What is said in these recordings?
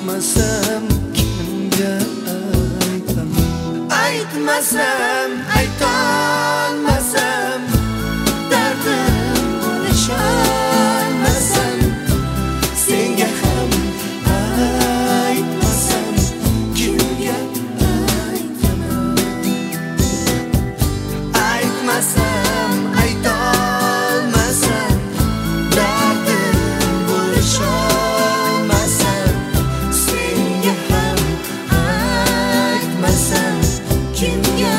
aytmasam kimga aytaman? Aytmasam, aytolmasam, dardim bo'lisholmasam, senga ham aytmasam kimga aytaman? Aytmasam, aytolmasam, dardim bo'lisholmasam, senga ham aytmasam kimga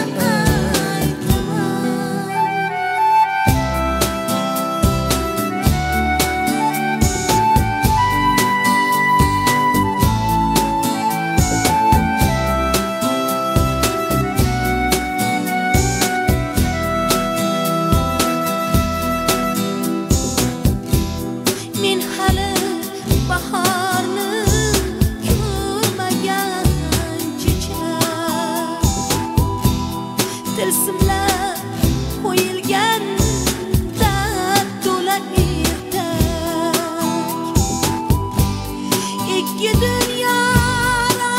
men hali bahorni ko'rmagan chechak, tilsimlab qo'yilgan dard to'la ertak. Ikki dunyoda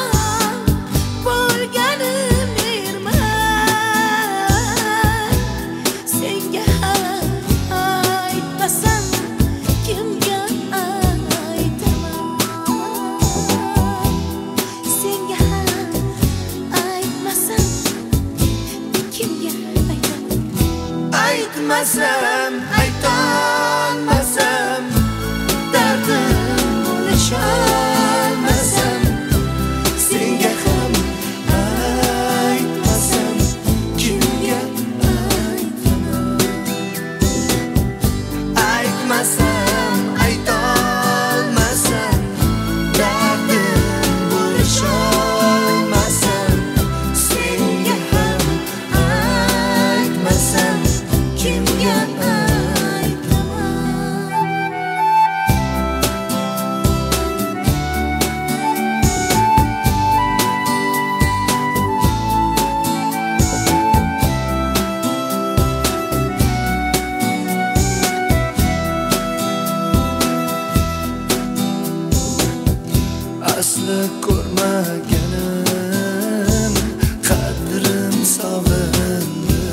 bo'lganim erman, senga ham aytmasam kimga aytaman? Senga ham aytmasam kimga aytaman? Aytmasam, aytolmasam, dardim bo'lisholmasam, senga ham aytmasam kimga aytaman? Aytmasam, aytolmasam, dardim bo'lisholmasam, senga ham aytmasam kimga aytaman? Asli ko'rmaganim qadrim sog'indi,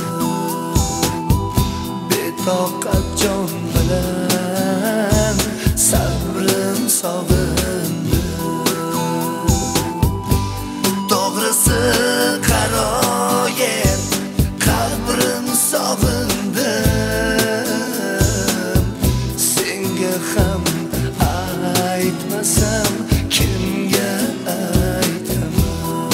betoqat jon bilan sabrim sog'indi. To'g'risi qaroyib qabrim sog'indi, senga ham aytmasam kimga aytaman?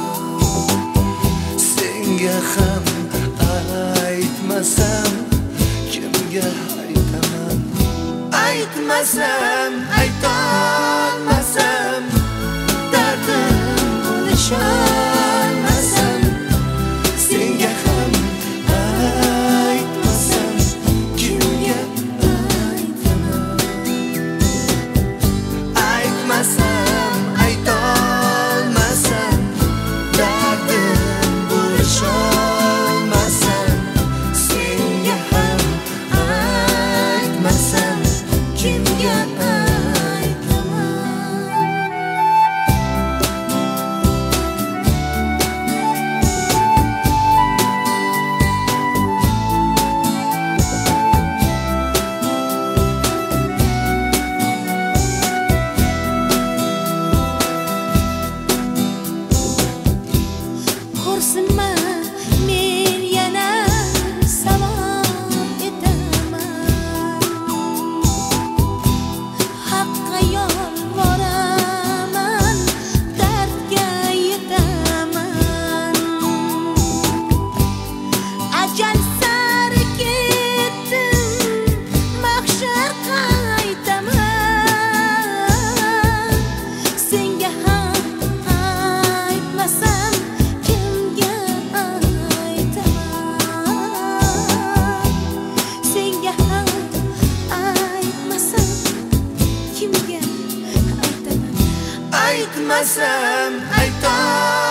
Senga ham aytmasam kimga aytaman? Aytmasam, aytolmasam, dardim bo'lisholmasam, senga ham aytmasam kimga aytaman? Aytmasam, aytolmasam, dardim bo'lisholmasam, senga ham aytmasam kimga aytaman? Xo'rsinma, men yana salom etaman. Haqqa yolvoraman, dardga yetaman. Ajal sari ketdim, mahshar qaytaman. Senga ham aytmasam kimga aytaman? Senga ham aytmasam kimga aytaman? Aytmasam, aytolmasam,